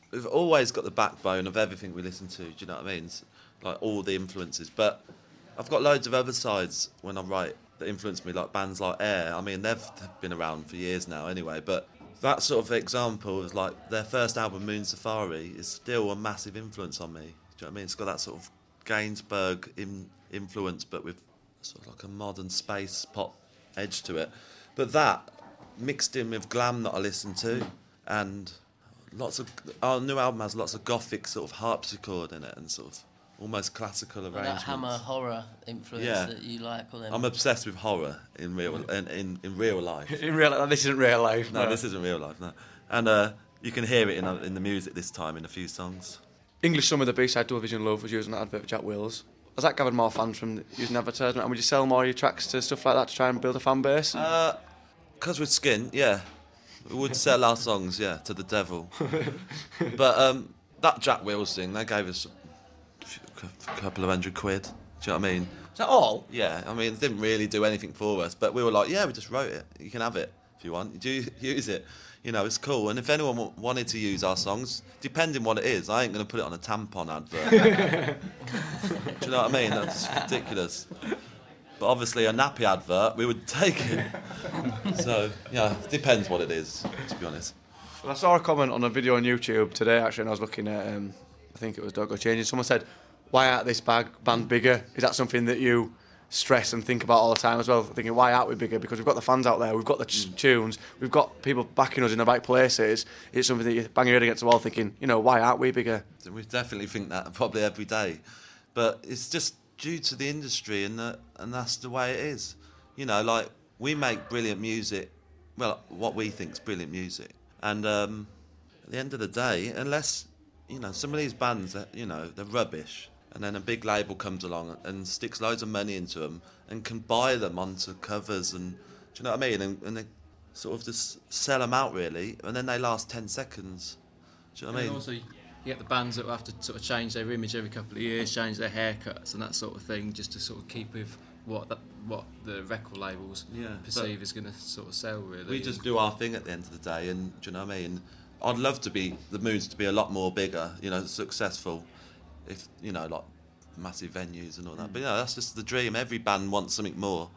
we've always got the backbone of everything we listen to. Do you know what I mean? Like all the influences, but I've got loads of other sides when I write that influence me, like bands like Air. I mean, they've been around for years now, anyway. But that sort of example is like their first album, Moon Safari, is still a massive influence on me. Do you know what I mean? It's got that sort of Gainsbourg influence, but with sort of like a modern space pop edge to it. But that mixed in with glam that I listen to, and lots of our new album has lots of gothic sort of harpsichord in it and sort of almost classical arrangements. That Hammer horror influence that you like. Or them. I'm obsessed with horror in real in real life. In real life, this isn't real life. No, this isn't real life. No, and you can hear it in the music this time in a few songs. English Summer, the B-side Double Vision Love, was using that advert for Jack Wills. Has that gathered more fans from using advertisement? And would you sell more of your tracks to stuff like that to try and build a fan base? Because with Skin, yeah, we would sell our songs, yeah, to the devil. But that Jack Wills thing, they gave us a couple of £100. Do you know what I mean? Is that all? Yeah, I mean, it didn't really do anything for us, but we were like, yeah, we just wrote it. You can have it if you want. You do use it. You know, it's cool. And if anyone wanted to use our songs, depending what it is, I ain't going to put it on a tampon advert. Do you know what I mean? That's ridiculous. But obviously a nappy advert, we would take it. So, yeah, it depends what it is, to be honest. Well, I saw a comment on a video on YouTube today, actually, and I was looking at, I think it was Doggo Changing. Someone said, why aren't this band bigger? Is that something that you stress and think about all the time as well? Thinking, why aren't we bigger? Because we've got the fans out there, we've got the tunes, we've got people backing us in the right places. It's something that you bang your head against the wall thinking, you know, why aren't we bigger? We definitely think that probably every day. But it's just due to the industry and that's the way it is. You know, like, we make brilliant music, well, what we think's brilliant music. And at the end of the day, unless, you know, some of these bands, you know, they're rubbish, and then a big label comes along and sticks loads of money into them and can buy them onto covers and, do you know what I mean? And they sort of just sell them out, really, and then they last 10 seconds. Do you know what I mean? And also, you get the bands that will have to sort of change their image every couple of years, change their haircuts and that sort of thing, just to sort of keep with what the record labels perceive is going to sort of sell, really. We just do our thing at the end of the day, and do you know what I mean? I'd love to be the Moons to be a lot more bigger, you know, successful, if, you know, like massive venues and all that. But, you know, that's just the dream. Every band wants something more.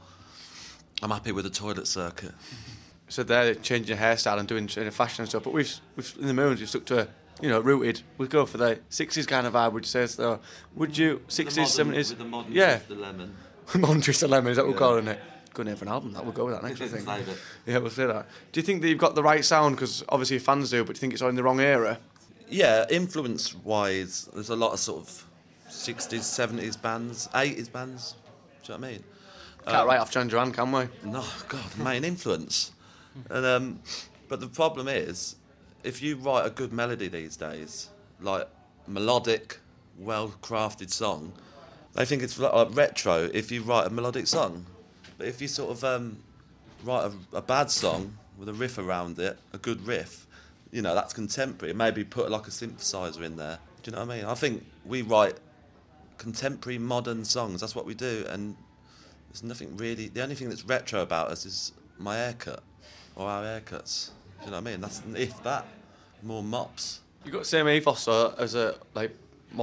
I'm happy with the toilet circuit. So they're changing your hairstyle and doing fashion and stuff, but we've in the Moons, we've stuck to, you know, rooted. We'd go for the 60s kind of vibe, would you say? So, would you, 60s, 70s? With the modern yeah. the lemon. Modern Twist of Lemon, is that what we're calling it? Good name for an album, that we'll go with that next, I think. Yeah, we'll say that. Do you think that you've got the right sound? Because obviously fans do, but do you think it's all in the wrong era? Yeah, influence-wise, there's a lot of sort of 60s, 70s bands, 80s bands. Do you know what I mean? Can't write off Jan Duran, can we? No, God, main influence. And but the problem is, if you write a good melody these days, like melodic, well-crafted song, they think it's like retro if you write a melodic song. But if you sort of write a bad song with a riff around it, a good riff, you know, that's contemporary. Maybe put like a synthesizer in there. Do you know what I mean? I think we write contemporary, modern songs. That's what we do. And there's nothing really... The only thing that's retro about us is my haircut or our haircuts. Do you know what I mean? That's if that. More mops. You've got the same ethos as a, like,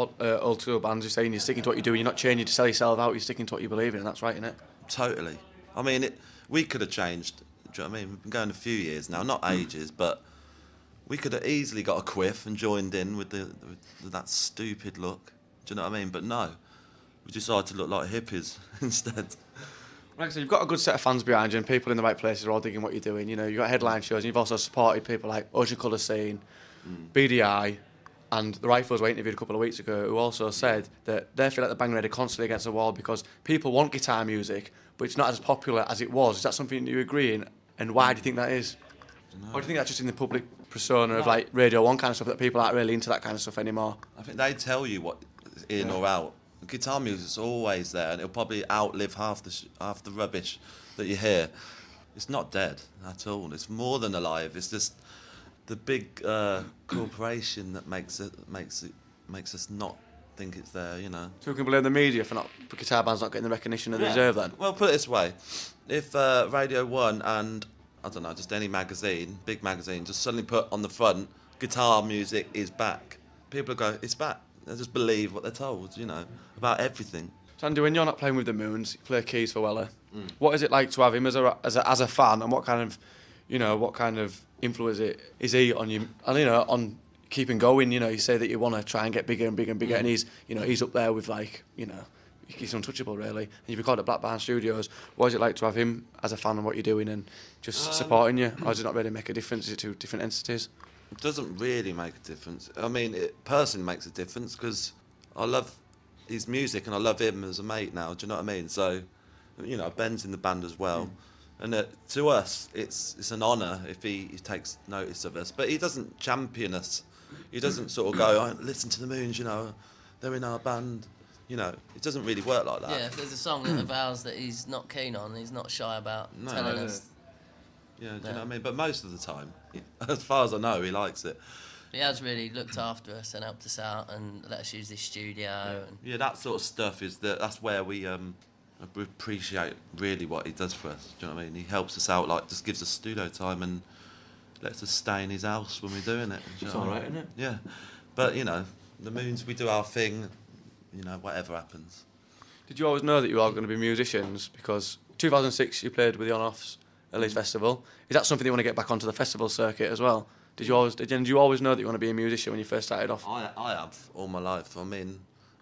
old school bands. You're saying you're sticking to what you do. You're not changing to sell yourself out. You're sticking to what you believe in, and that's right, isn't it? Totally. I mean, we could have changed. Do you know what I mean? We've been going a few years now, not ages, but we could have easily got a quiff and joined in with that stupid look. Do you know what I mean? But no, we decided to look like hippies instead. Like I said, you've got a good set of fans behind you, and people in the right places are all digging what you're doing. You know, you've got headline shows, and you've also supported people like Ocean Colour Scene, BDI, and the Rifles we interviewed a couple of weeks ago, who also said that they feel like the Bang Ready constantly against the wall because people want guitar music, but it's not as popular as it was. Is that something that you agree in? And why do you think that is? Or do you think that's just in the public persona of like Radio 1 kind of stuff, that people aren't really into that kind of stuff anymore? I think they tell you what is in or out. Guitar music's always there, and it'll probably outlive half the rubbish that you hear. It's not dead at all. It's more than alive. It's just the big corporation that makes us not think it's there. You know. So we can blame the media for guitar bands not getting the recognition that they deserve. Then. Well, put it this way: if Radio 1 and I don't know, just any magazine, big magazine, just suddenly put on the front guitar music is back. People go, it's back. They just believe what they're told, you know, about everything. Sandy, when you're not playing with the Moons, you play keys for Weller. What is it like to have him as a fan, and what kind of influence is he on you? And on keeping going. You say that you want to try and get bigger and bigger and bigger, and he's up there with he's untouchable really. And you've recorded at Black Barn Studios. What is it like to have him as a fan of what you're doing and just supporting you? Or does it not really make a difference? Is it two different entities? It doesn't really make a difference. I mean, it personally makes a difference because I love his music and I love him as a mate now. Do you know what I mean? So, Ben's in the band as well. And to us, it's an honour if he takes notice of us. But he doesn't champion us. He doesn't sort of go, listen to the Moons, they're in our band. It doesn't really work like that. Yeah, if there's a song that avows that he's not keen on, he's not shy about telling us. Yeah, do you know what I mean? But most of the time, as far as I know, he likes it. He has really looked after us and helped us out and let us use this studio. Yeah, that sort of stuff that's where we appreciate really what he does for us. Do you know what I mean? He helps us out, just gives us studio time and lets us stay in his house when we're doing it. It's all right, isn't it? Yeah, but the Moons, we do our thing. Whatever happens. Did you always know that you were going to be musicians? Because 2006 you played with the On-Offs at Leeds Festival. Is that something you want to get back onto the festival circuit as well? Did you always know that you want to be a musician when you first started off? I have all my life. I mean,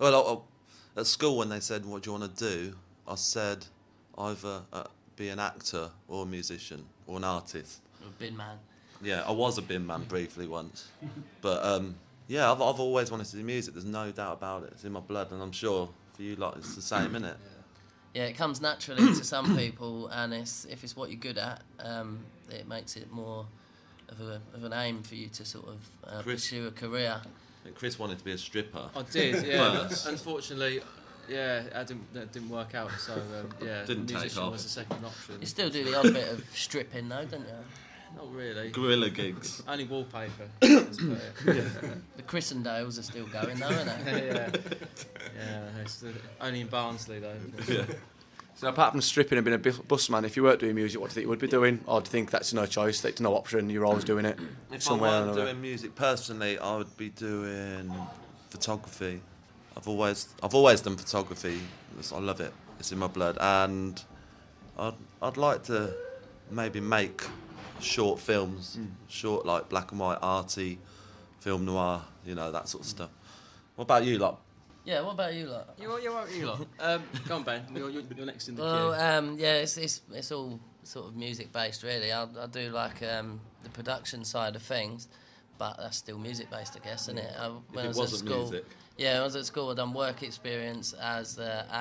at school when they said, "What do you want to do?" I said either be an actor or a musician or an artist. Or a bin man. Yeah, I was a bin man briefly once, but I've always wanted to do music. There's no doubt about it. It's in my blood, and I'm sure for you it's the same, isn't it? Yeah, it comes naturally to some people, and if it's what you're good at, it makes it more of an aim for you to sort of pursue a career. Chris wanted to be a stripper. I did, yeah. Unfortunately, that didn't work out. So Didn't take musician off. was the second option. You still do the odd bit of stripping, though, don't you? Not really. Guerrilla gigs. Only wallpaper. The Christendales are still going, though, aren't they? It's only in Barnsley though. Yeah. So apart from stripping and being a busman, if you weren't doing music, what do you think you would be doing? Or do you think that's no choice, that's no option, you're always doing it If somewhere I or weren't another? doing music personally, I would be doing photography. I've always done photography. I love it. It's in my blood, and I'd like to maybe make short films, short black and white arty, film noir, that sort of stuff. What about you, lot? Yeah, what about you lot? You lot. Go on, Ben. You're next in the Well, it's all sort of music based, really. I do the production side of things, but that's still music based, I guess, isn't it? When I was at school, music. Yeah, when I was at school, I'd done work experience at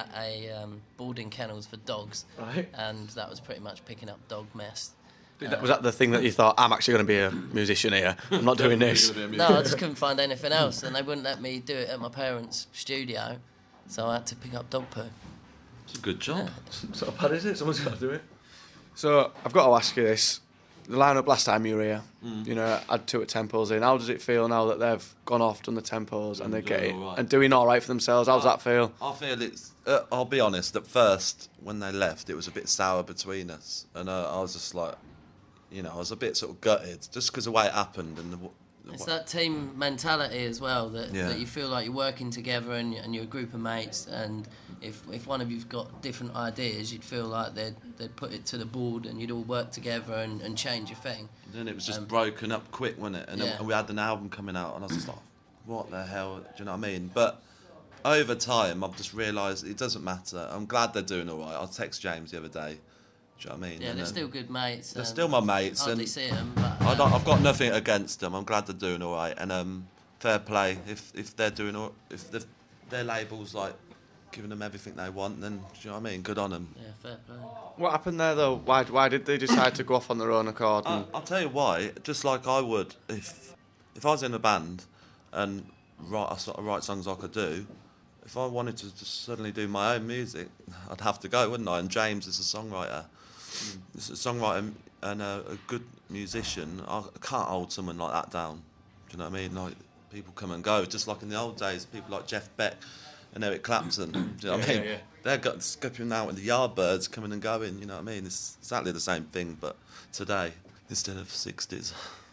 a boarding kennels for dogs, Right. and that was pretty much picking up dog mess. Was that the thing that you thought, I'm actually going to be a musician here, I'm not doing this? No, I just couldn't find anything else, and they wouldn't let me do it at my parents' studio, so I had to pick up dog poo. It's a good job. So bad is it? Someone's got to do it. So I've got to ask you this. The lineup last time you were here, had two at Temples in. How does it feel now that they've gone off, done the Temples, and they're getting all right. and doing all right for themselves? How does that feel? I feel it's. I'll be honest. At first, when they left, it was a bit sour between us, and I was just like, I was a bit sort of gutted just because of the way it happened and It's that team mentality as well that you feel like you're working together and you're a group of mates, and if one of you've got different ideas, you'd feel like they'd put it to the board and you'd all work together and change your thing. Then it was just broken up quick, wasn't it? And then we had an album coming out, and I was just like, what the hell? Do you know what I mean? But over time, I've just realised it doesn't matter. I'm glad they're doing all right. I text James the other day. Do you know what I mean? Yeah, they're still good mates. They're still my mates. Hardly And see them, but I've got nothing against them. I'm glad they're doing all right. And fair play. If they're doing all, if their label's giving them everything they want, then do you know what I mean? Good on them. yeah, fair play. What happened there though? Why did they decide to go off on their own accord? I'll tell you why. Just like I would if I was in a band and I sort of write songs I could do. If I wanted to just suddenly do my own music, I'd have to go, wouldn't I? And James is a songwriter. He's a songwriter and a good musician. I can't hold someone like that down. Do you know what I mean? People come and go, just like in the old days. People like Jeff Beck and Eric Clapton. Do you know what I mean? Yeah. They're skipping out with the Yardbirds coming and going. You know what I mean? It's exactly the same thing, but today instead of 60s.